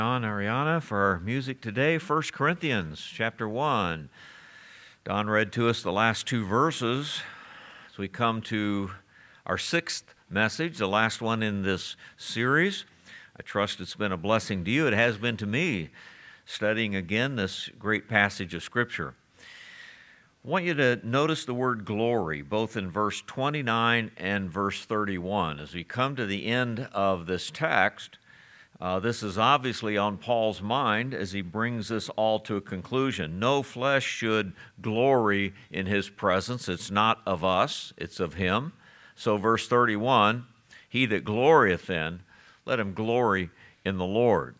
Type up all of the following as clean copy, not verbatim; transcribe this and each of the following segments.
John Ariana for our music today, 1 Corinthians chapter 1. Don read to us the last two verses as we come to our sixth message, the last one in this series. I trust it's been a blessing to you. It has been to me, studying again this great passage of Scripture. I want you to notice the word glory, both in verse 29 and verse 31. As we come to the end of this text, this is obviously on Paul's mind as he brings this all to a conclusion. No flesh should glory in his presence. It's not of us, it's of him. So verse 31, he that glorieth then, let him glory in the Lord.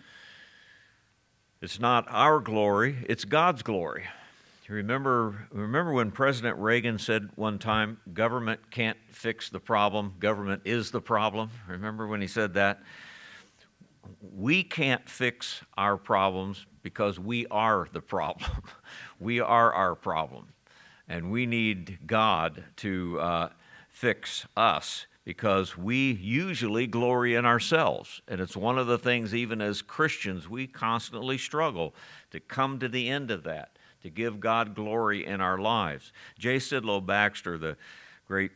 It's not our glory, it's God's glory. You remember when President Reagan said one time, government can't fix the problem, government is the problem? Remember when he said that? We can't fix our problems because we are the problem. We are our problem. And we need God to fix us because we usually glory in ourselves. And it's one of the things, even as Christians, we constantly struggle to come to the end of that, to give God glory in our lives. J. Sidlow Baxter, the great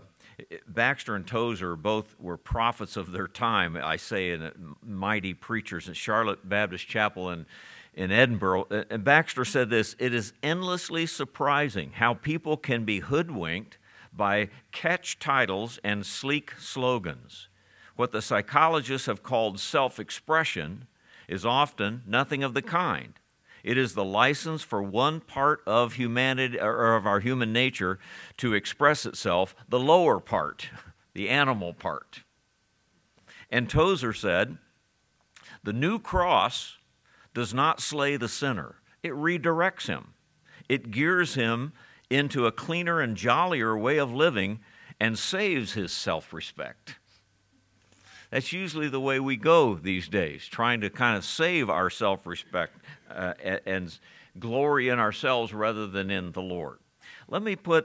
Baxter and Tozer both were prophets of their time, I say, and mighty preachers at Charlotte Baptist Chapel in Edinburgh. And Baxter said this: "It is endlessly surprising how people can be hoodwinked by catch titles and sleek slogans. What the psychologists have called self-expression is often nothing of the kind. It is the license for one part of humanity or of our human nature to express itself, the lower part, the animal part." And Tozer said, "The new cross does not slay the sinner. It redirects him. It gears him into a cleaner and jollier way of living and saves his self-respect." That's usually the way we go these days, trying to kind of save our self-respect and glory in ourselves rather than in the Lord. Let me put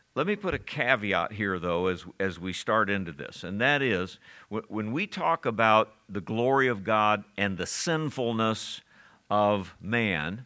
a caveat here, though, as we start into this, and that is when we talk about the glory of God and the sinfulness of man,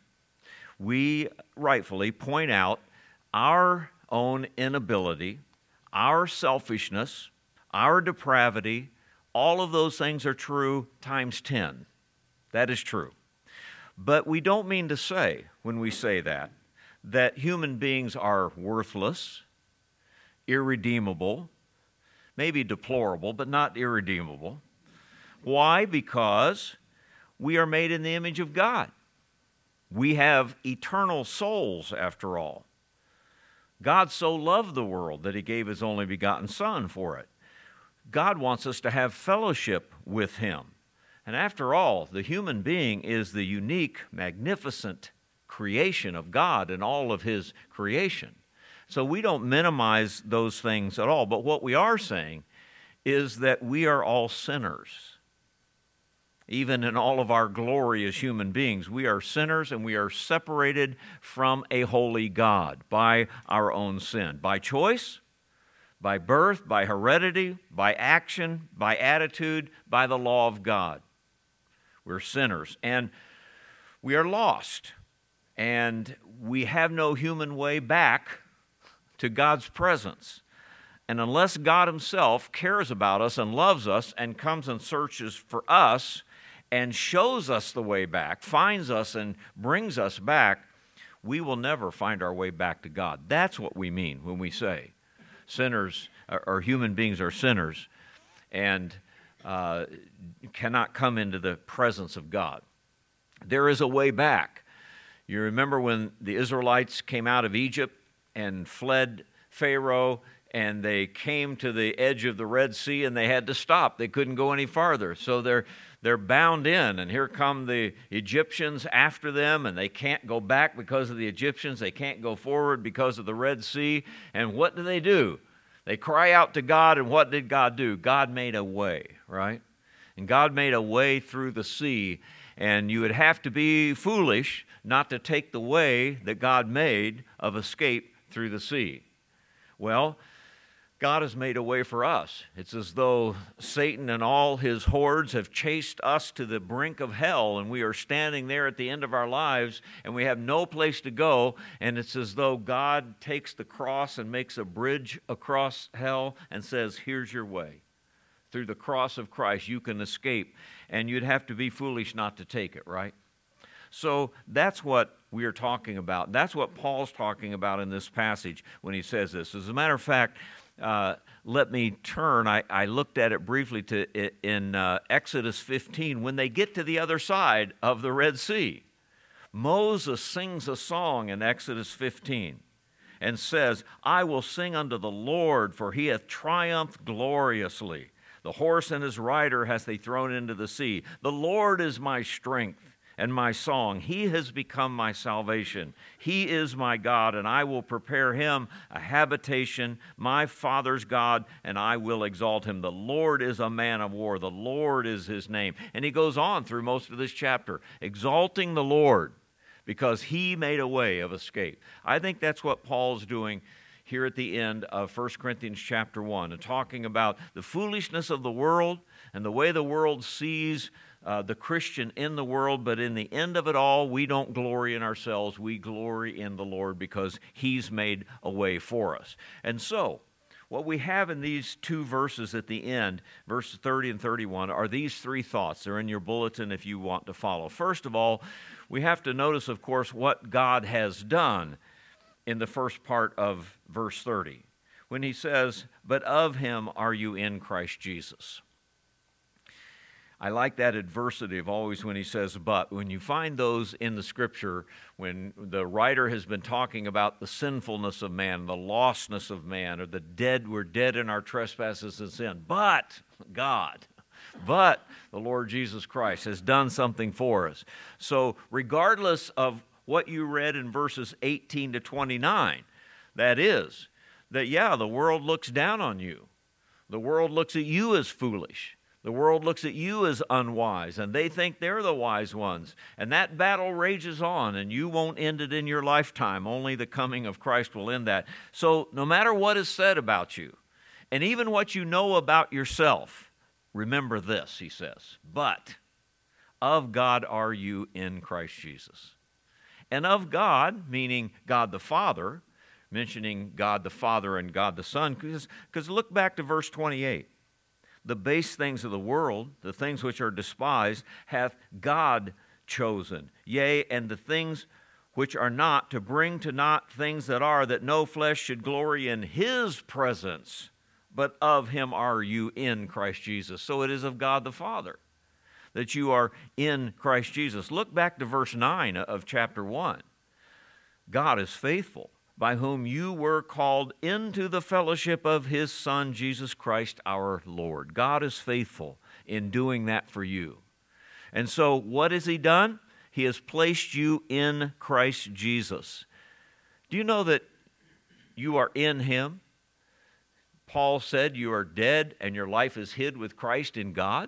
we rightfully point out our own inability, our selfishness, our depravity. All of those things are true times 10. That is true. But we don't mean to say, when we say that human beings are worthless, irredeemable, maybe deplorable, but not irredeemable. Why? Because we are made in the image of God. We have eternal souls, after all. God so loved the world that He gave His only begotten Son for it. God wants us to have fellowship with Him. And after all, the human being is the unique, magnificent creation of God in all of His creation. So we don't minimize those things at all. But what we are saying is that we are all sinners. Even in all of our glory as human beings, we are sinners and we are separated from a holy God by our own sin. By choice, by birth, by heredity, by action, by attitude, by the law of God. We're sinners, and we are lost, and we have no human way back to God's presence. And unless God Himself cares about us and loves us and comes and searches for us and shows us the way back, finds us and brings us back, we will never find our way back to God. That's what we mean when we say sinners or human beings are sinners and cannot come into the presence of God. There is a way back. You remember when the Israelites came out of Egypt and fled Pharaoh, and they came to the edge of the Red Sea and they had to stop. They couldn't go any farther. So they're bound in, and here come the Egyptians after them, and they can't go back because of the Egyptians. They can't go forward because of the Red Sea. And what do? They cry out to God, and what did God do? God made a way, right? And God made a way through the sea, and you would have to be foolish not to take the way that God made of escape through the sea. Well, God has made a way for us. It's as though Satan and all his hordes have chased us to the brink of hell, and we are standing there at the end of our lives, and we have no place to go, and it's as though God takes the cross and makes a bridge across hell and says, here's your way. Through the cross of Christ, you can escape, and you'd have to be foolish not to take it, right? So that's what we are talking about. That's what Paul's talking about in this passage when he says this. As a matter of fact, let me turn. I looked at it briefly in Exodus 15. When they get to the other side of the Red Sea, Moses sings a song in Exodus 15 and says, I will sing unto the Lord, for he hath triumphed gloriously. The horse and his rider hath he thrown into the sea. The Lord is my strength and my song. He has become my salvation. He is my God, and I will prepare him a habitation, my father's God, and I will exalt him. The Lord is a man of war. The Lord is his name. And he goes on through most of this chapter, exalting the Lord because he made a way of escape. I think that's what Paul's doing here at the end of 1 Corinthians chapter 1, and talking about the foolishness of the world and the way the world sees the Christian in the world, but in the end of it all, we don't glory in ourselves. We glory in the Lord because he's made a way for us. And so, what we have in these two verses at the end, verses 30 and 31, are these three thoughts. They're in your bulletin if you want to follow. First of all, we have to notice, of course, what God has done in the first part of verse 30, when he says, but of him are you in Christ Jesus. I like that adversity of always when he says but. When you find those in the Scripture, when the writer has been talking about the sinfulness of man, the lostness of man, or the dead, we're dead in our trespasses and sin. But God, but the Lord Jesus Christ has done something for us. So regardless of what you read in verses 18 to 29, that is, that the world looks down on you. The world looks at you as foolish. The world looks at you as unwise, and they think they're the wise ones. And that battle rages on, and you won't end it in your lifetime. Only the coming of Christ will end that. So no matter what is said about you, and even what you know about yourself, remember this, he says, but of God are you in Christ Jesus. And of God, meaning God the Father, mentioning God the Father and God the Son, because look back to verse 28. The base things of the world, the things which are despised, hath God chosen. Yea, and the things which are not, to bring to naught things that are, that no flesh should glory in his presence. But of him are you in Christ Jesus. So it is of God the Father that you are in Christ Jesus. Look back to verse 9 of chapter 1. God is faithful, by whom you were called into the fellowship of his Son, Jesus Christ our Lord. God is faithful in doing that for you. And so what has he done? He has placed you in Christ Jesus. Do you know that you are in him? Paul said you are dead and your life is hid with Christ in God.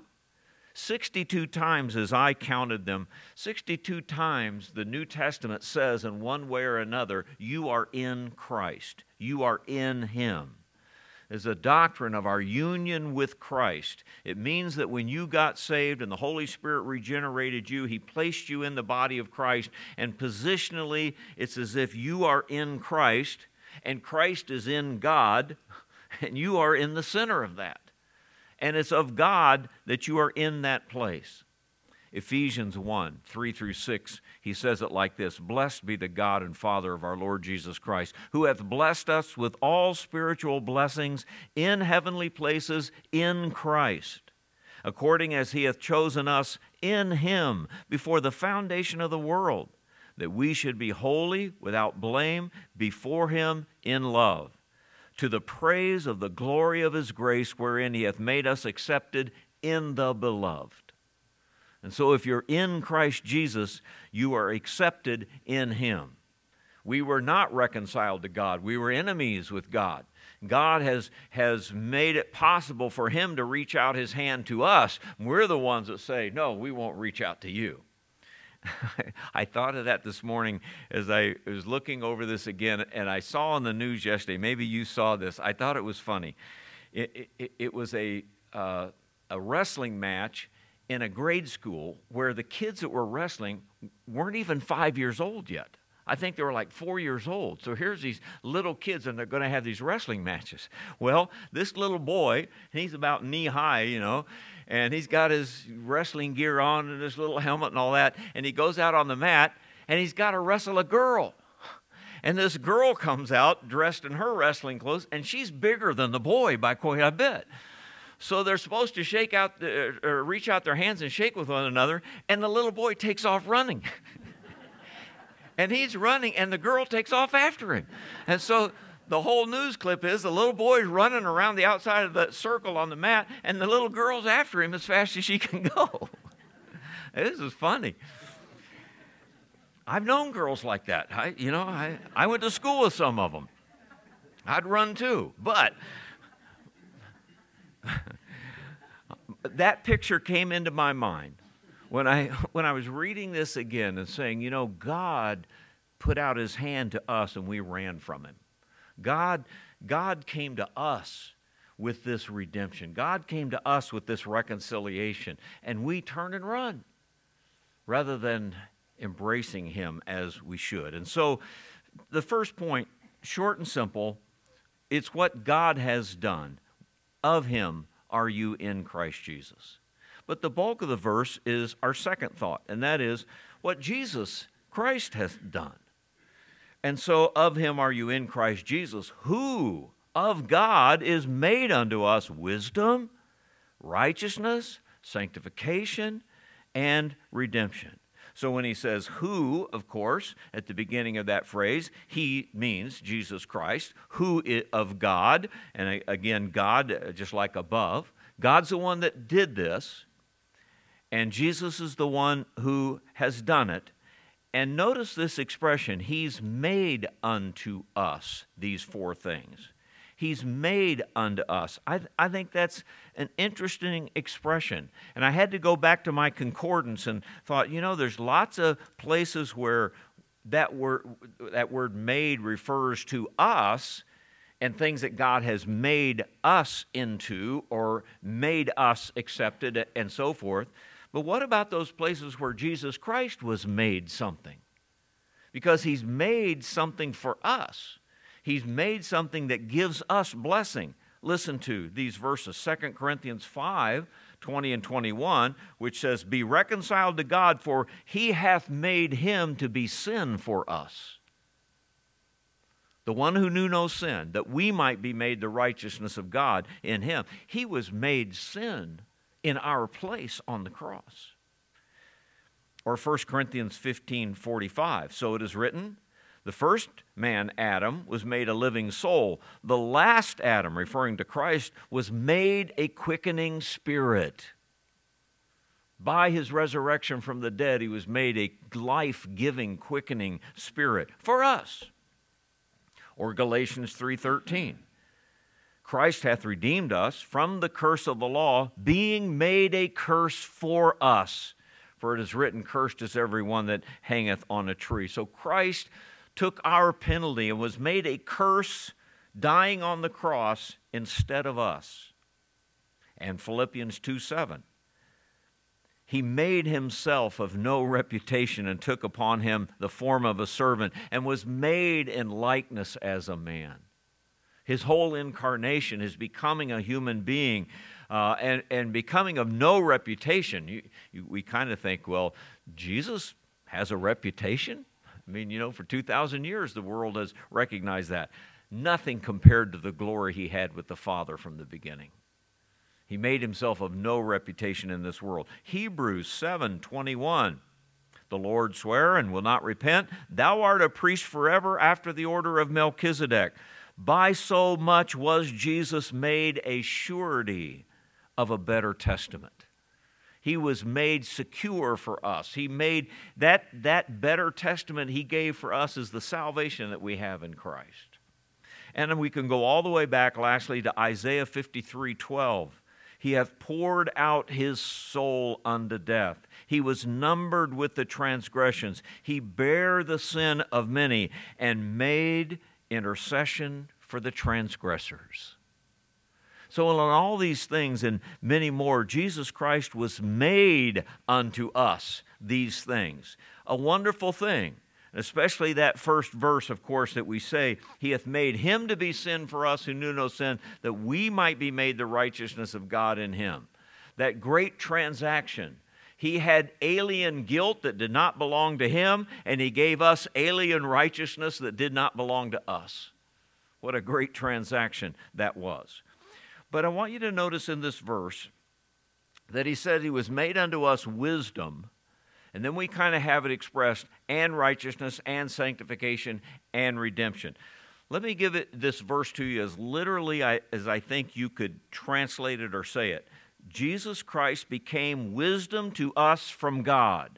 62 times, as I counted them, 62 times the New Testament says in one way or another, you are in Christ. You are in him. It's a doctrine of our union with Christ. It means that when you got saved and the Holy Spirit regenerated you, he placed you in the body of Christ, and positionally it's as if you are in Christ and Christ is in God and you are in the center of that. And it's of God that you are in that place. Ephesians 1, 3 through 6, he says it like this: Blessed be the God and Father of our Lord Jesus Christ, who hath blessed us with all spiritual blessings in heavenly places in Christ, according as he hath chosen us in him before the foundation of the world, that we should be holy, without blame, before him in love, to the praise of the glory of his grace, wherein he hath made us accepted in the beloved. And so if you're in Christ Jesus, you are accepted in him. We were not reconciled to God. We were enemies with God. God has made it possible for him to reach out his hand to us. We're the ones that say, no, we won't reach out to you. I thought of that this morning as I was looking over this again, and I saw on the news yesterday, maybe you saw this, I thought it was funny. It was a wrestling match in a grade school where the kids that were wrestling weren't even 5 years old yet. I think they were like 4 years old. So here's these little kids, and they're going to have these wrestling matches. Well, this little boy, he's about knee high, and he's got his wrestling gear on and his little helmet and all that, and he goes out on the mat, and he's got to wrestle a girl. And this girl comes out dressed in her wrestling clothes, and she's bigger than the boy by quite a bit. So they're supposed to reach out their hands and shake with one another, and the little boy takes off running. And he's running, and the girl takes off after him. And so the whole news clip is the little boy's running around the outside of the circle on the mat, and the little girl's after him as fast as she can go. This is funny. I've known girls like that. I went to school with some of them. I'd run too, but that picture came into my mind when I was reading this again and saying, God put out his hand to us and we ran from him. God came to us with this redemption. God came to us with this reconciliation, and we turn and run rather than embracing him as we should. And so the first point, short and simple, it's what God has done. Of him are you in Christ Jesus. But the bulk of the verse is our second thought, and that is what Jesus Christ has done. And so of him are you in Christ Jesus, who of God is made unto us wisdom, righteousness, sanctification, and redemption. So when he says who, of course, at the beginning of that phrase, he means Jesus Christ, who of God, and again, God, just like above, God's the one that did this, and Jesus is the one who has done it. And notice this expression, he's made unto us these four things. He's made unto us. I think that's an interesting expression. And I had to go back to my concordance and thought, there's lots of places where that word made refers to us and things that God has made us into or made us accepted and so forth. But what about those places where Jesus Christ was made something? Because he's made something for us. He's made something that gives us blessing. Listen to these verses, 2 Corinthians 5, 20 and 21, which says, "Be reconciled to God, for he hath made him to be sin for us. The one who knew no sin, that we might be made the righteousness of God in him." He was made sin in our place on the cross. Or 1 Corinthians 15:45, "So it is written, the first man, Adam, was made a living soul. The last Adam," referring to Christ, "was made a quickening spirit." By his resurrection from the dead, he was made a life-giving, quickening spirit for us. Or Galatians 3:13, "Christ hath redeemed us from the curse of the law, being made a curse for us. For it is written, cursed is every one that hangeth on a tree." So Christ took our penalty and was made a curse, dying on the cross instead of us. And Philippians 2:7, "He made himself of no reputation and took upon him the form of a servant and was made in likeness as a man." His whole incarnation is becoming a human being and becoming of no reputation. We kind of think, well, Jesus has a reputation? I mean, for 2,000 years the world has recognized that. Nothing compared to the glory he had with the Father from the beginning. He made himself of no reputation in this world. Hebrews 7:21, "The Lord sware and will not repent. Thou art a priest forever after the order of Melchizedek. By so much was Jesus made a surety of a better testament." He was made secure for us. He made that better testament he gave for us is the salvation that we have in Christ. And then we can go all the way back, lastly, to Isaiah 53:12. He hath poured out his soul unto death. He was numbered with the transgressions. He bare the sin of many and made intercession for the transgressors. So in all these things and many more, Jesus Christ was made unto us these things. A wonderful thing. Especially that first verse, of course, that we say, He hath made him to be sin for us who knew no sin, that we might be made the righteousness of God in him. That great transaction. He had alien guilt that did not belong to him, and he gave us alien righteousness that did not belong to us. What a great transaction that was. But I want you to notice in this verse that he said he was made unto us wisdom. And then we kind of have it expressed, and righteousness, and sanctification, and redemption. Let me give this verse to you as literally as I think you could translate it or say it. Jesus Christ became wisdom to us from God,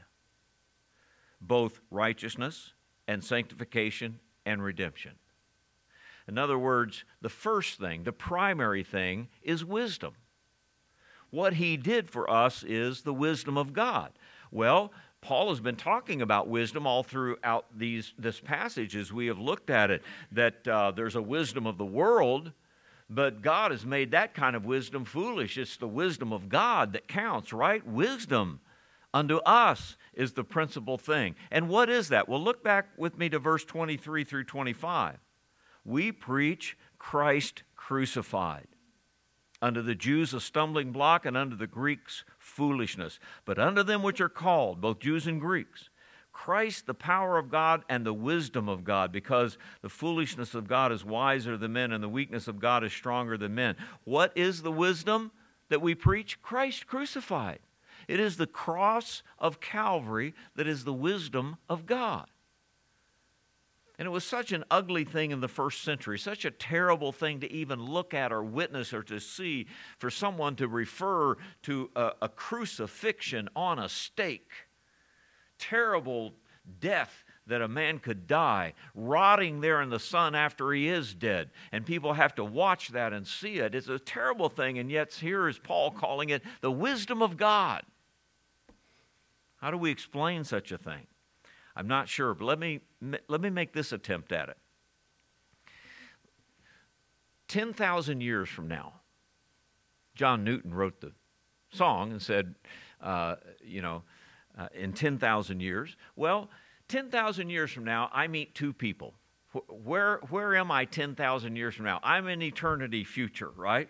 both righteousness and sanctification and redemption. In other words, the first thing, the primary thing, is wisdom. What he did for us is the wisdom of God. Well, Paul has been talking about wisdom all throughout this passage as we have looked at it, that there's a wisdom of the world, but God has made that kind of wisdom foolish. It's the wisdom of God that counts, right? Wisdom unto us is the principal thing. And what is that? Well, look back with me to verse 23 through 25. We preach Christ crucified. Unto the Jews a stumbling block, and unto the Greeks foolishness. But unto them which are called, both Jews and Greeks, Christ the power of God and the wisdom of God, because the foolishness of God is wiser than men, and the weakness of God is stronger than men. What is the wisdom that we preach? Christ crucified. It is the cross of Calvary that is the wisdom of God. And it was such an ugly thing in the first century, such a terrible thing to even look at or witness or to see, for someone to refer to a crucifixion on a stake. Terrible death that a man could die, rotting there in the sun after he is dead. And people have to watch that and see it. It's a terrible thing, and yet here is Paul calling it the wisdom of God. How do we explain such a thing? I'm not sure, but let me make this attempt at it. 10,000 years from now, John Newton wrote the song and said, in 10,000 years. Well, 10,000 years from now, I meet two people. Where am I 10,000 years from now? I'm in eternity future, right?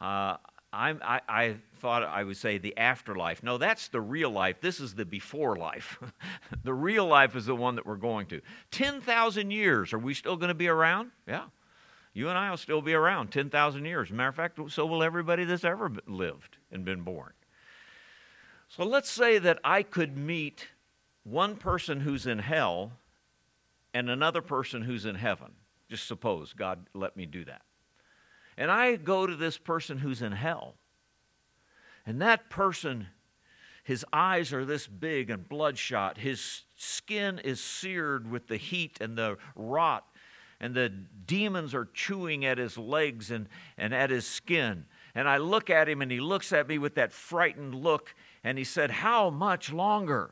I thought I would say the afterlife. No, that's the real life. This is the before life. The real life is the one that we're going to. 10,000 years, are we still going to be around? Yeah. You and I will still be around 10,000 years. As a matter of fact, so will everybody that's ever lived and been born. So let's say that I could meet one person who's in hell and another person who's in heaven. Just suppose God let me do that. And I go to this person who's in hell. And that person, his eyes are this big and bloodshot. His skin is seared with the heat and the rot. And the demons are chewing at his legs and at his skin. And I look at him and he looks at me with that frightened look. And he said, "How much longer?"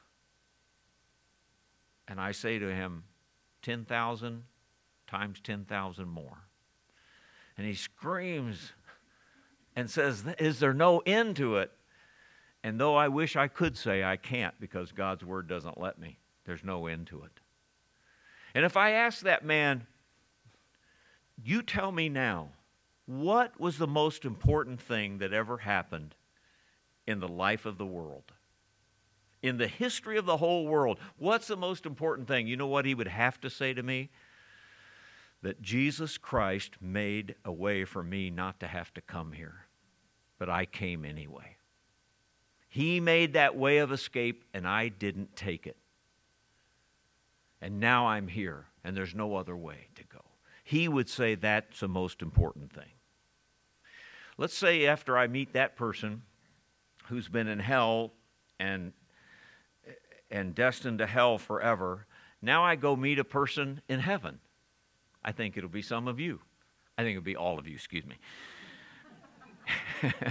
And I say to him, 10,000 times 10,000 more. And he screams and says, "Is there no end to it?" And though I wish I could say, I can't, because God's word doesn't let me. There's no end to it. And if I ask that man, "You tell me now, what was the most important thing that ever happened in the life of the world? In the history of the whole world, what's the most important thing?" You know what he would have to say to me? That Jesus Christ made a way for me not to have to come here. But I came anyway. He made that way of escape, and I didn't take it. And now I'm here, and there's no other way to go. He would say that's the most important thing. Let's say after I meet that person who's been in hell and destined to hell forever, now I go meet a person in heaven. I think it'll be some of you. I think it'll be all of you, excuse me.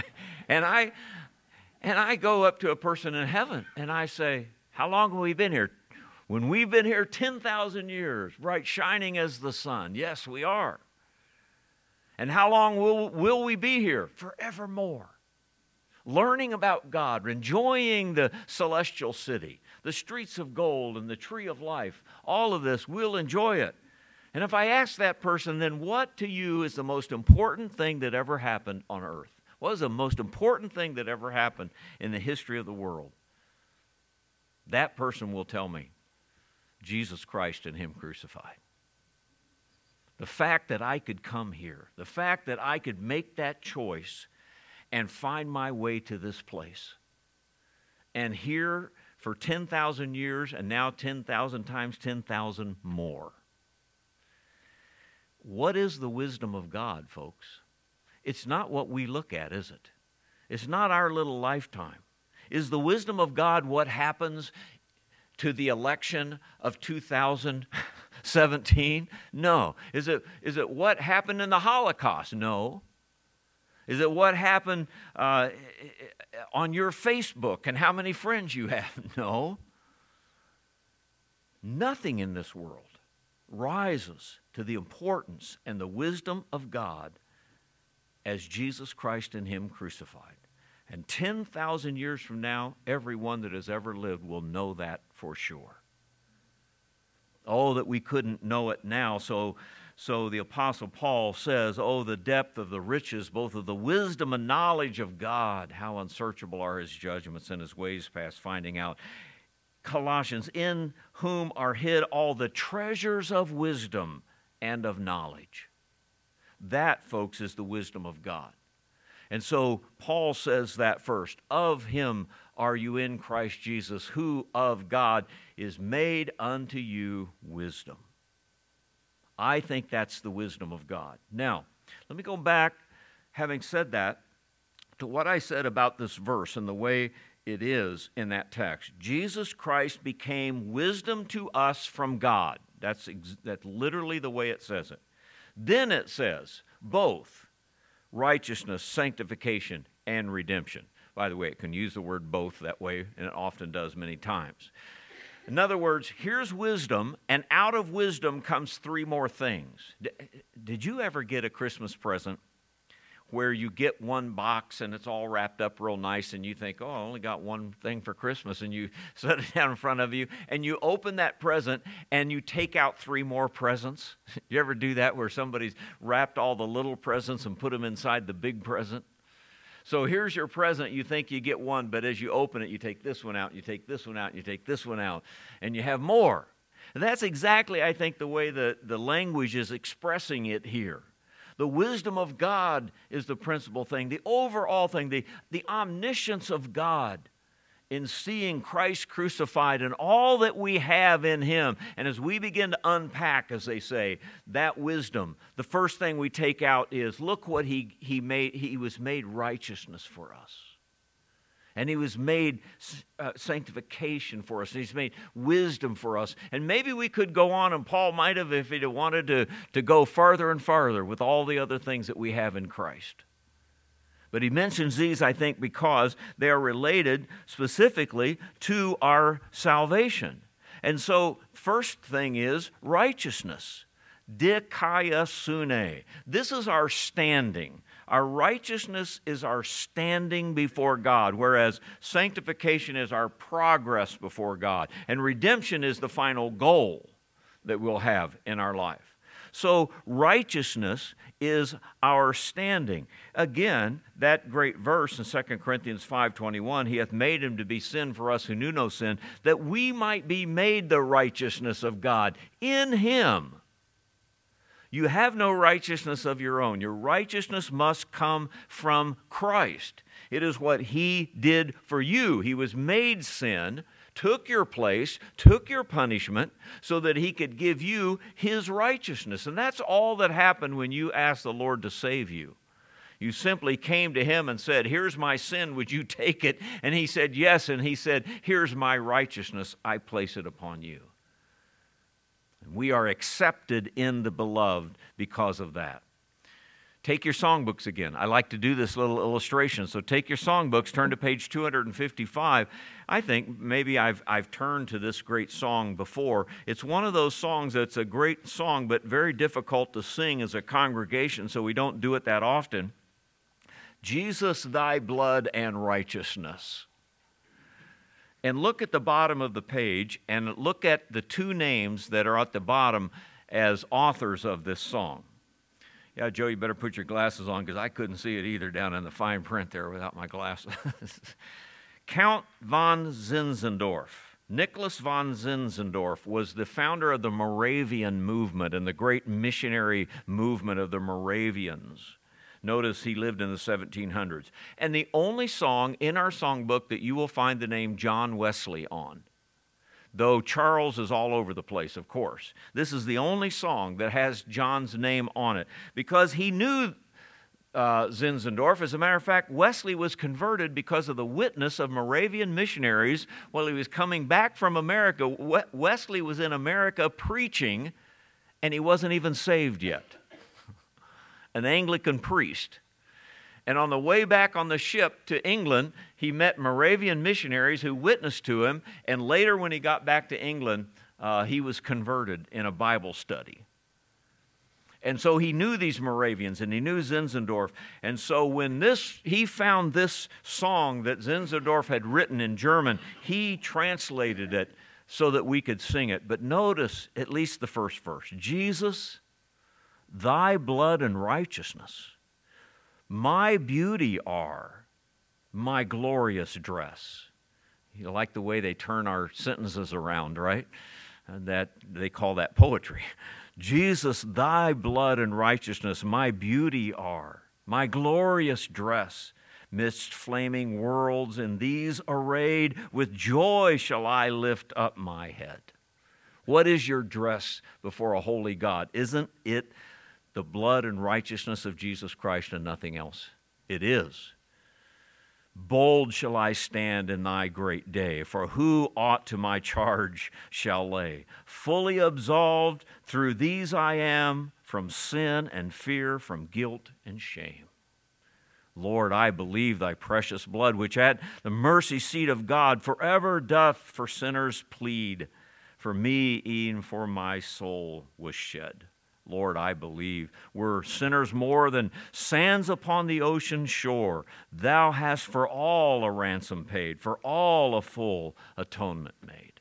And I go up to a person in heaven and I say, how long have we been here? When we've been here 10,000 years, bright shining as the sun. Yes, we are. And how long will we be here? Forevermore. Learning about God, enjoying the celestial city, the streets of gold and the tree of life. All of this, we'll enjoy it. And if I ask that person, then what to you is the most important thing that ever happened on earth? What is the most important thing that ever happened in the history of the world? That person will tell me, Jesus Christ and Him crucified. The fact that I could come here, the fact that I could make that choice and find my way to this place. And here for 10,000 years and now 10,000 times 10,000 more. What is the wisdom of God, folks? It's not what we look at, is it? It's not our little lifetime. Is the wisdom of God what happens to the election of 2017? No. Is it what happened in the Holocaust? No. Is it what happened on your Facebook and how many friends you have? No. Nothing in this world rises to the importance and the wisdom of God as Jesus Christ and Him crucified. And 10,000 years from now, everyone that has ever lived will know that for sure. Oh, that we couldn't know it now. So the Apostle Paul says, oh, the depth of the riches, both of the wisdom and knowledge of God. How unsearchable are His judgments and His ways past finding out. Colossians, in whom are hid all the treasures of wisdom and of knowledge. That, folks, is the wisdom of God. And so Paul says that first. Of Him are you in Christ Jesus, who of God is made unto you wisdom. I think that's the wisdom of God. Now, let me go back, having said that, to what I said about this verse and the way it is in that text. Jesus Christ became wisdom to us from God. That's literally the way it says it. Then it says, both righteousness, sanctification, and redemption. By the way, it can use the word both that way, and it often does many times. In other words, here's wisdom, and out of wisdom comes three more things. Did you ever get a Christmas present where you get one box and it's all wrapped up real nice and you think, oh, I only got one thing for Christmas, and you set it down in front of you and you open that present and you take out three more presents? You ever do that where somebody's wrapped all the little presents and put them inside the big present? So here's your present. You think you get one, but as you open it, you take this one out, you take this one out, you take this one out, and you have more. And that's exactly, I think, the way the language is expressing it here. The wisdom of God is the principal thing, the overall thing, the omniscience of God in seeing Christ crucified and all that we have in Him. And as we begin to unpack, as they say, that wisdom, the first thing we take out is, look what He made. He was made righteousness for us. And He was made sanctification for us. And He's made wisdom for us. And maybe we could go on, and Paul might have if he'd wanted to go farther and farther with all the other things that we have in Christ. But he mentions these, I think, because they are related specifically to our salvation. And so, first thing is righteousness. Dikaiosune. This is our standing. Our righteousness is our standing before God, whereas sanctification is our progress before God. And redemption is the final goal that we'll have in our life. So righteousness is our standing. Again, that great verse in 2 Corinthians 5:21, He hath made Him to be sin for us who knew no sin, that we might be made the righteousness of God in Him. You have no righteousness of your own. Your righteousness must come from Christ. It is what He did for you. He was made sin, took your place, took your punishment, so that He could give you His righteousness. And that's all that happened when you asked the Lord to save you. You simply came to Him and said, here's my sin, would you take it? And He said, yes. And He said, here's my righteousness, I place it upon you. We are accepted in the beloved because of that. Take your songbooks again. I like to do this little illustration. So take your songbooks, turn to page 255. I think maybe I've turned to this great song before. It's one of those songs that's a great song, but very difficult to sing as a congregation, so we don't do it that often. Jesus, thy blood and righteousness. And look at the bottom of the page and look at the two names that are at the bottom as authors of this song. Yeah, Joe, you better put your glasses on because I couldn't see it either down in the fine print there without my glasses. Count von Zinzendorf. Nicholas von Zinzendorf was the founder of the Moravian movement and the great missionary movement of the Moravians. Notice he lived in the 1700s. And the only song in our songbook that you will find the name John Wesley on, though Charles is all over the place, of course. This is the only song that has John's name on it because he knew Zinzendorf. As a matter of fact, Wesley was converted because of the witness of Moravian missionaries while he was coming back from America. Wesley was in America preaching, and he wasn't even saved yet. An Anglican priest. And on the way back on the ship to England, he met Moravian missionaries who witnessed to him, and later when he got back to England, he was converted in a Bible study. And so he knew these Moravians, and he knew Zinzendorf. And so when he found this song that Zinzendorf had written in German, he translated it so that we could sing it. But notice at least the first verse. Jesus, thy blood and righteousness, my beauty are, my glorious dress. You like the way they turn our sentences around, right? And that they call that poetry. Jesus, thy blood and righteousness, my beauty are, my glorious dress. Midst flaming worlds, in these arrayed, with joy shall I lift up my head. What is your dress before a holy God? Isn't it the blood and righteousness of Jesus Christ and nothing else? It is. Bold shall I stand in thy great day, for who aught to my charge shall lay? Fully absolved, through these I am, from sin and fear, from guilt and shame. Lord, I believe thy precious blood, which at the mercy seat of God forever doth for sinners plead, for me, e'en for my soul was shed. Lord, I believe we're sinners more than sands upon the ocean shore. Thou hast for all a ransom paid, for all a full atonement made.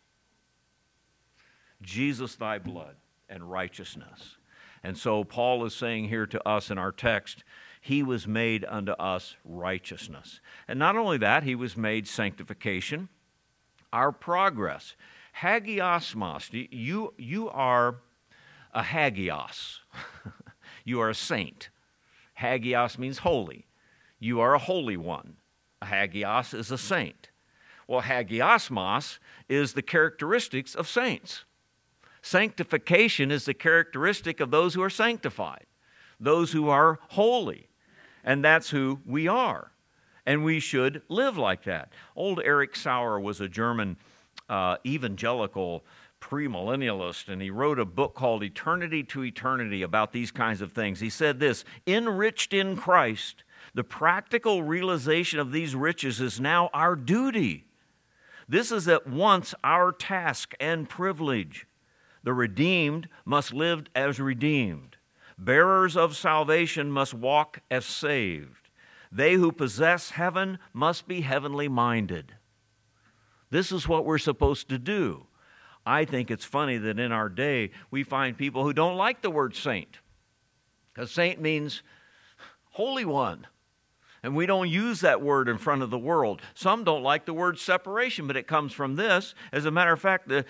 Jesus, thy blood and righteousness. And so Paul is saying here to us in our text, he was made unto us righteousness. And not only that, he was made sanctification, our progress. Hagiosmos, you are a hagios. You are a saint. Hagios means holy. You are a holy one. A hagios is a saint. Well, hagiosmos is the characteristics of saints. Sanctification is the characteristic of those who are sanctified, those who are holy. And that's who we are. And we should live like that. Old Erich Sauer was a German evangelical premillennialist, and he wrote a book called Eternity to Eternity about these kinds of things. He said this, enriched in Christ, the practical realization of these riches is now our duty. This is at once our task and privilege. The redeemed must live as redeemed. Bearers of salvation must walk as saved. They who possess heaven must be heavenly minded. This is what we're supposed to do. I think it's funny that in our day we find people who don't like the word saint, because saint means holy one. And we don't use that word in front of the world. Some don't like the word separation, but it comes from this. As a matter of fact, the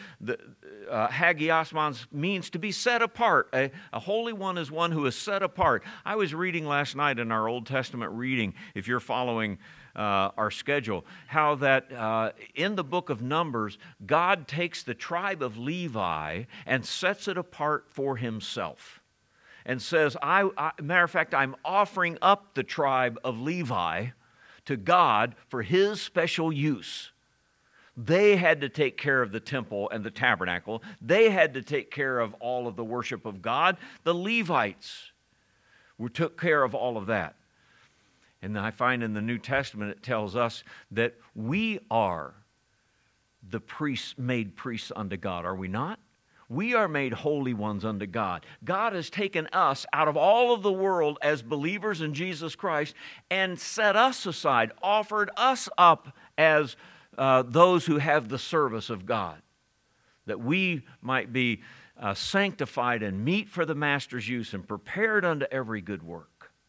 hagiosmos means to be set apart. A holy one is one who is set apart. I was reading last night in our Old Testament reading, if you're following our schedule, how that in the book of Numbers, God takes the tribe of Levi and sets it apart for himself. And says, matter of fact, I'm offering up the tribe of Levi to God for his special use. They had to take care of the temple and the tabernacle. They had to take care of all of the worship of God. The Levites We took care of all of that. And I find in the New Testament it tells us that we are the priests, made priests unto God, are we not? We are made holy ones unto God. God has taken us out of all of the world as believers in Jesus Christ and set us aside, offered us up as those who have the service of God, that we might be sanctified and meet for the Master's use and prepared unto every good work.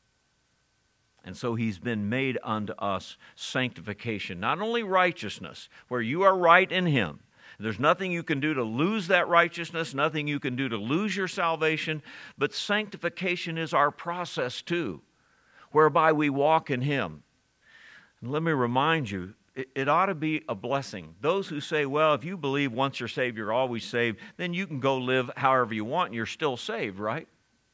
And so He's been made unto us sanctification, not only righteousness, where you are right in Him. There's nothing you can do to lose that righteousness, nothing you can do to lose your salvation, but sanctification is our process too, whereby we walk in Him. And let me remind you, it ought to be a blessing. Those who say, well, if you believe once you're saved, you're always saved, then you can go live however you want and you're still saved, right?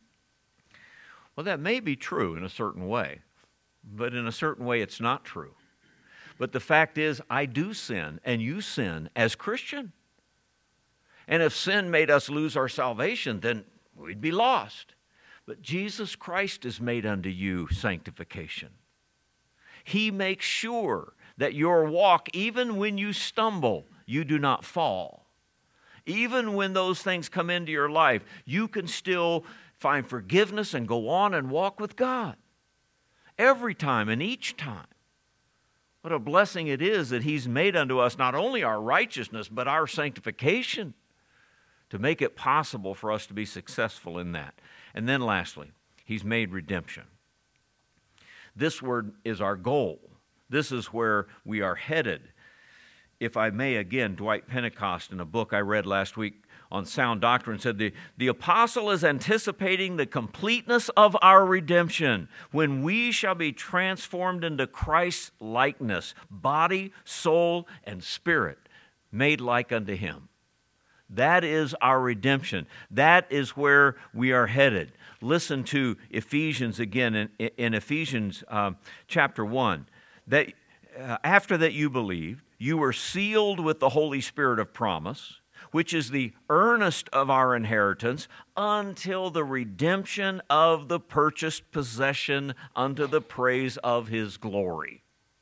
Well, that may be true in a certain way, but in a certain way it's not true. But the fact is, I do sin, and you sin as Christian. And if sin made us lose our salvation, then we'd be lost. But Jesus Christ has made unto you sanctification. He makes sure that your walk, even when you stumble, you do not fall. Even when those things come into your life, you can still find forgiveness and go on and walk with God. Every time and each time. What a blessing it is that He's made unto us not only our righteousness, but our sanctification to make it possible for us to be successful in that. And then lastly, He's made redemption. This word is our goal. This is where we are headed. If I may, again, Dwight Pentecost, in a book I read last week on sound doctrine, said the apostle is anticipating the completeness of our redemption when we shall be transformed into Christ's likeness, body, soul, and spirit, made like unto Him. That is our redemption. That is where we are headed. Listen to Ephesians again in Ephesians chapter 1. That after that you believed, you were sealed with the Holy Spirit of promise, which is the earnest of our inheritance until the redemption of the purchased possession unto the praise of His glory.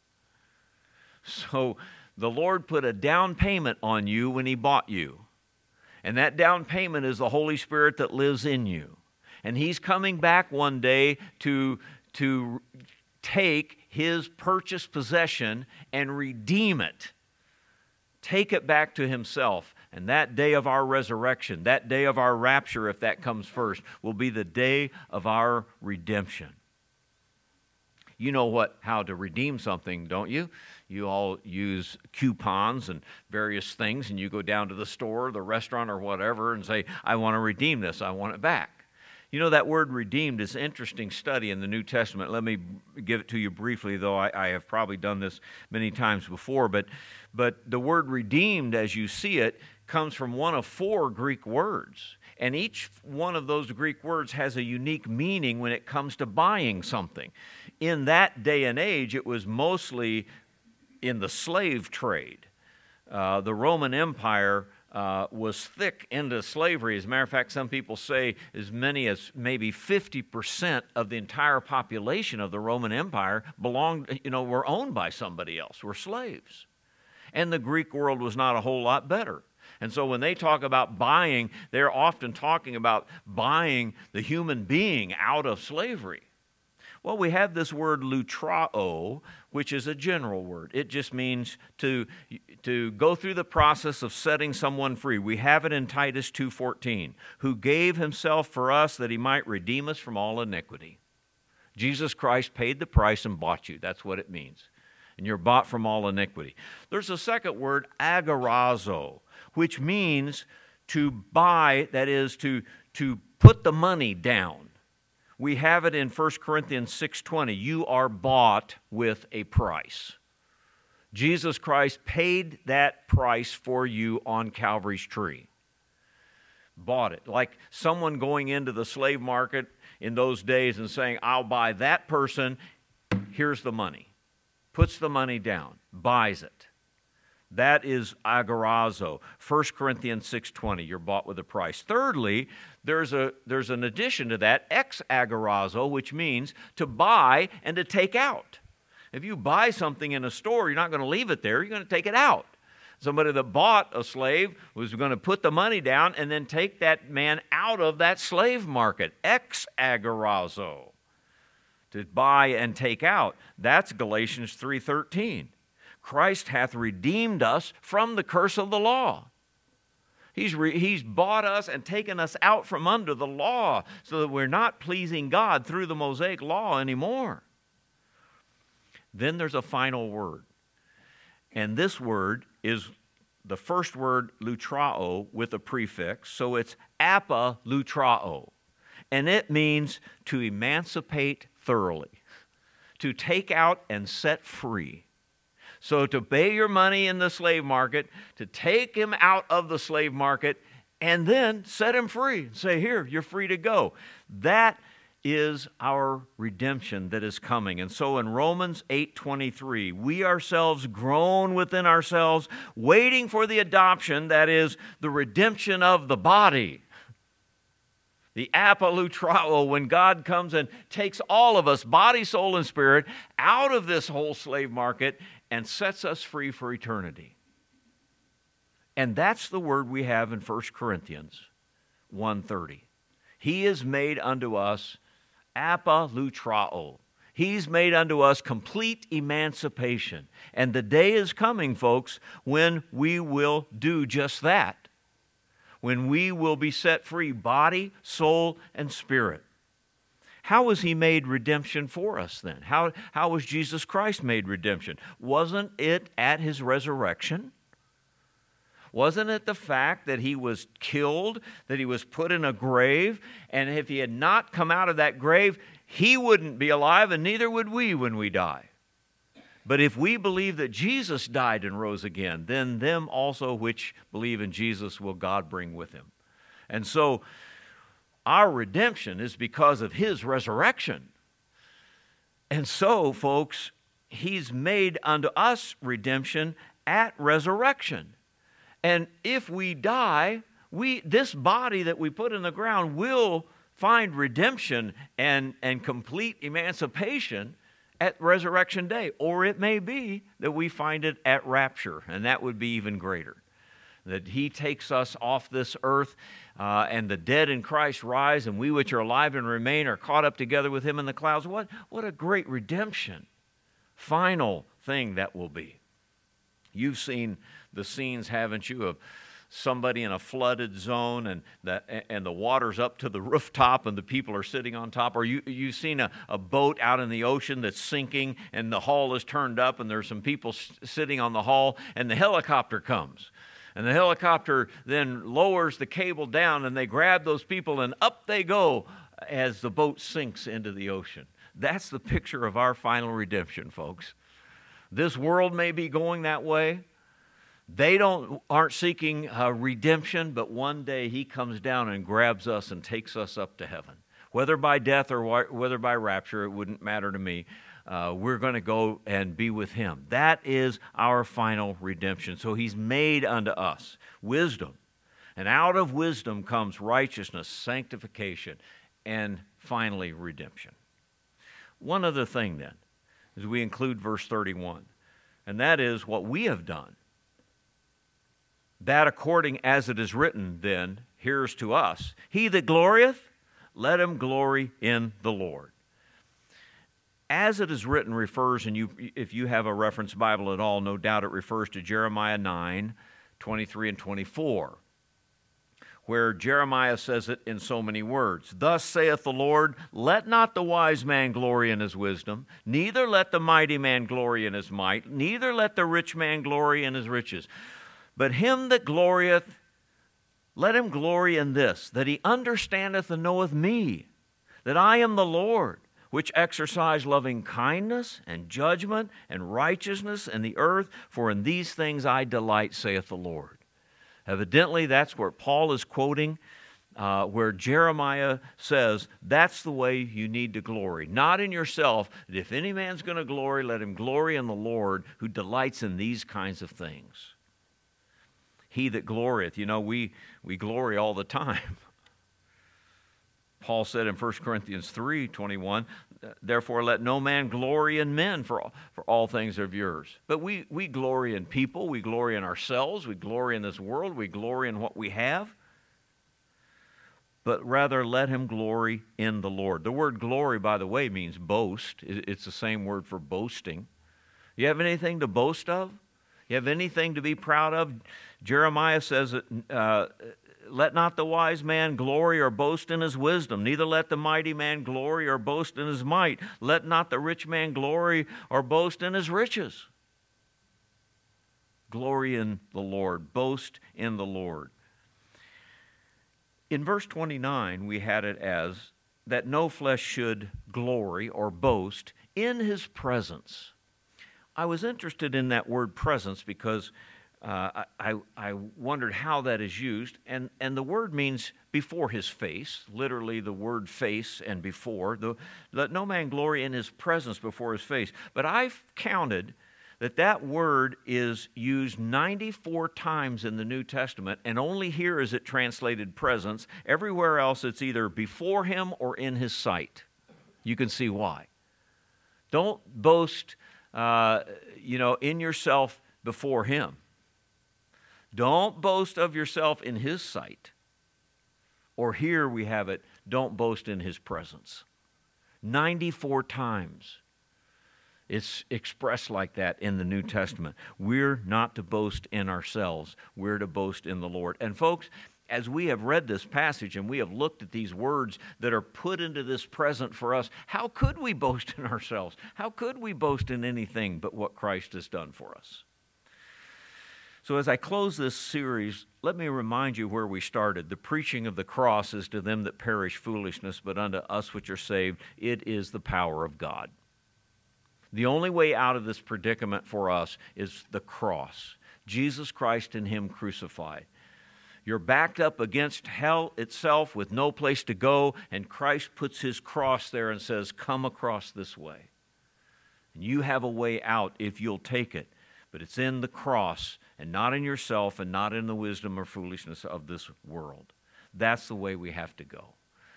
So the Lord put a down payment on you when He bought you. And that down payment is the Holy Spirit that lives in you. And He's coming back one day to take His purchased possession and redeem it. Take it back to Himself. And that day of our resurrection, that day of our rapture, if that comes first, will be the day of our redemption. You know how to redeem something, don't you? You all use coupons and various things, and you go down to the store, the restaurant, or whatever, and say, I want to redeem this, I want it back. You know, that word redeemed is an interesting study in the New Testament. Let me give it to you briefly, though I have probably done this many times before. But the word redeemed, as you see it, comes from one of 4 Greek words. And each one of those Greek words has a unique meaning when it comes to buying something. In that day and age, it was mostly in the slave trade. The Roman Empire was thick into slavery. As a matter of fact, some people say as many as maybe 50% of the entire population of the Roman Empire were owned by somebody else, were slaves. And the Greek world was not a whole lot better. And so when they talk about buying, they're often talking about buying the human being out of slavery. Well, we have this word lutrao, which is a general word. It just means to go through the process of setting someone free. We have it in Titus 2:14, who gave Himself for us that He might redeem us from all iniquity. Jesus Christ paid the price and bought you. That's what it means. And you're bought from all iniquity. There's a second word, agorazo, which means to buy, that is to put the money down. We have it in 1 Corinthians 6:20. You are bought with a price. Jesus Christ paid that price for you on Calvary's tree. Bought it. Like someone going into the slave market in those days and saying, I'll buy that person, here's the money. Puts the money down, buys it. That is agorazo. 1 Corinthians 6:20, you're bought with a price. Thirdly, there's an addition to that, ex-agorazo, which means to buy and to take out. If you buy something in a store, you're not going to leave it there, you're going to take it out. Somebody that bought a slave was going to put the money down and then take that man out of that slave market. Ex-agorazo. To buy and take out. That's Galatians 3:13. Christ hath redeemed us from the curse of the law. He's bought us and taken us out from under the law so that we're not pleasing God through the Mosaic law anymore. Then there's a final word. And this word is the first word, lutrao, with a prefix. So it's apalutrao. And it means to emancipate thoroughly, to take out and set free. So to pay your money in the slave market, to take him out of the slave market, and then set him free. Say, here, you're free to go. That is our redemption that is coming. And so in Romans 8:23, we ourselves groan within ourselves, waiting for the adoption, that is, the redemption of the body. The apalutrao, when God comes and takes all of us, body, soul, and spirit, out of this whole slave market and sets us free for eternity. And that's the word we have in 1 Corinthians 1:30. He is made unto us apalutrao. He's made unto us complete emancipation. And the day is coming, folks, when we will do just that. When we will be set free, body, soul, and spirit. How was he made redemption for us then? How was Jesus Christ made redemption? Wasn't it at his resurrection? Wasn't it the fact that he was killed, that he was put in a grave, and if he had not come out of that grave, he wouldn't be alive, and neither would we when we die. But if we believe that Jesus died and rose again, then them also which believe in Jesus will God bring with him. And so our redemption is because of his resurrection. And so, folks, he's made unto us redemption at resurrection. And if we die, this body that we put in the ground will find redemption and complete emancipation at resurrection day. Or it may be that we find it at rapture, and that would be even greater. That he takes us off this earth, and the dead in Christ rise, and we which are alive and remain are caught up together with him in the clouds. What a great redemption. Final thing that will be. You've seen the scenes, haven't you, of somebody in a flooded zone and the water's up to the rooftop and the people are sitting on top. Or you've seen a boat out in the ocean that's sinking and the hull is turned up and there's some people sitting on the hull and the helicopter comes. And the helicopter then lowers the cable down and they grab those people and up they go as the boat sinks into the ocean. That's the picture of our final redemption, folks. This world may be going that way. They aren't seeking redemption, but one day he comes down and grabs us and takes us up to heaven. Whether by death or whether by rapture, it wouldn't matter to me. We're going to go and be with him. That is our final redemption. So he's made unto us wisdom. And out of wisdom comes righteousness, sanctification, and finally redemption. One other thing then, as we include verse 31, and that is what we have done. That according as it is written, then, here's to us. He that glorieth, let him glory in the Lord. As it is written refers, and if you have a reference Bible at all, no doubt it refers to Jeremiah 9, 23 and 24, where Jeremiah says it in so many words. Thus saith the Lord, let not the wise man glory in his wisdom, neither let the mighty man glory in his might, neither let the rich man glory in his riches. But him that glorieth, let him glory in this, that he understandeth and knoweth me, that I am the Lord, which exercise loving kindness and judgment and righteousness in the earth, for in these things I delight, saith the Lord. Evidently, that's where Paul is quoting, where Jeremiah says, that's the way you need to glory. Not in yourself, that if any man's going to glory, let him glory in the Lord, who delights in these kinds of things. he that glorieth. We glory all the time. Paul said in 1 Corinthians 3:21, therefore let no man glory in men, for all things are of yours. But we glory in people, we glory in ourselves, we glory in this world, we glory in what we have. But rather let him glory in the Lord. The word glory, by the way, means boast. It's the same word for boasting. You have anything to boast of? You have anything to be proud of? Jeremiah says, let not the wise man glory or boast in his wisdom, neither let the mighty man glory or boast in his might. Let not the rich man glory or boast in his riches. Glory in the Lord, boast in the Lord. In verse 29, we had it as that no flesh should glory or boast in his presence. I was interested in that word presence because I wondered how that is used, and the word means before his face, literally the word face and before. Let no man glory in his presence before his face. But I've counted that word is used 94 times in the New Testament, and only here is it translated presence. Everywhere else it's either before him or in his sight. You can see why. Don't boast, in yourself before him. Don't boast of yourself in his sight. Or here we have it, don't boast in his presence. 94 times it's expressed like that in the New Testament. We're not to boast in ourselves. We're to boast in the Lord. And folks, as we have read this passage and we have looked at these words that are put into this present for us, how could we boast in ourselves? How could we boast in anything but what Christ has done for us? So as I close this series, let me remind you where we started. The preaching of the cross is to them that perish foolishness, but unto us which are saved, it is the power of God. The only way out of this predicament for us is the cross. Jesus Christ and him crucified. You're backed up against hell itself with no place to go, and Christ puts his cross there and says, come across this way. And you have a way out if you'll take it. But it's in the cross and not in yourself and not in the wisdom or foolishness of this world. That's the way we have to go.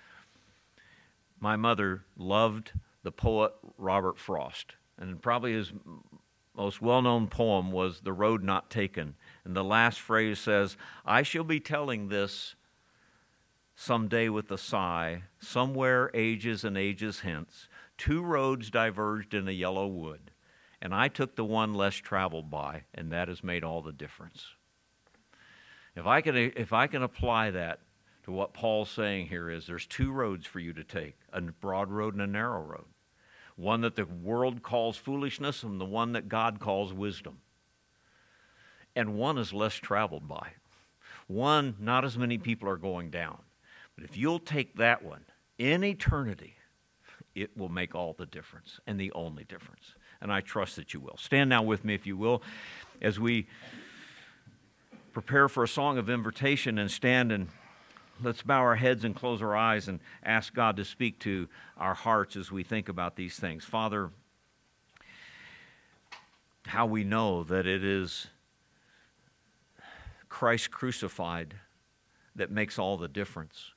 My mother loved the poet Robert Frost, and probably his most well-known poem was The Road Not Taken. And the last phrase says, I shall be telling this someday with a sigh, somewhere ages and ages hence, 2 roads diverged in a yellow wood. And I took the one less traveled by, and that has made all the difference. If I can apply that to what Paul's saying here is, there's 2 roads for you to take, a broad road and a narrow road. One that the world calls foolishness and the one that God calls wisdom. And one is less traveled by. One, not as many people are going down. But if you'll take that one, in eternity, it will make all the difference and the only difference. And I trust that you will. Stand now with me, if you will, as we prepare for a song of invitation, and stand and let's bow our heads and close our eyes and ask God to speak to our hearts as we think about these things. Father, how we know that it is Christ crucified that makes all the difference.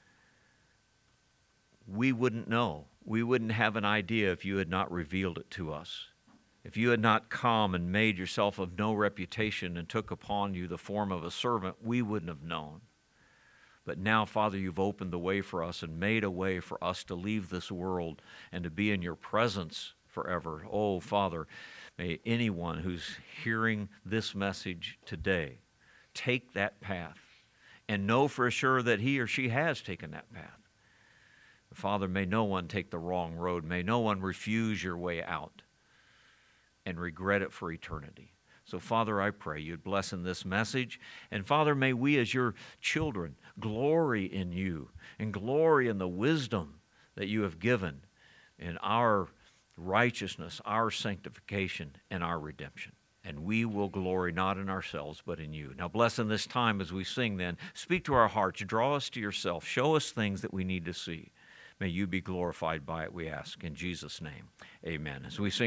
We wouldn't know. We wouldn't have an idea if you had not revealed it to us. If you had not come and made yourself of no reputation and took upon you the form of a servant, we wouldn't have known. But now, Father, you've opened the way for us and made a way for us to leave this world and to be in your presence forever. Oh, Father, may anyone who's hearing this message today take that path and know for sure that he or she has taken that path. Father, may no one take the wrong road. May no one refuse your way out and regret it for eternity. So, Father, I pray you'd bless in this message. And, Father, may we as your children glory in you and glory in the wisdom that you have given in our righteousness, our sanctification, and our redemption. And we will glory not in ourselves, but in you. Now, bless in this time as we sing then. Speak to our hearts. Draw us to yourself. Show us things that we need to see. May you be glorified by it, we ask. In Jesus' name, amen. As we sing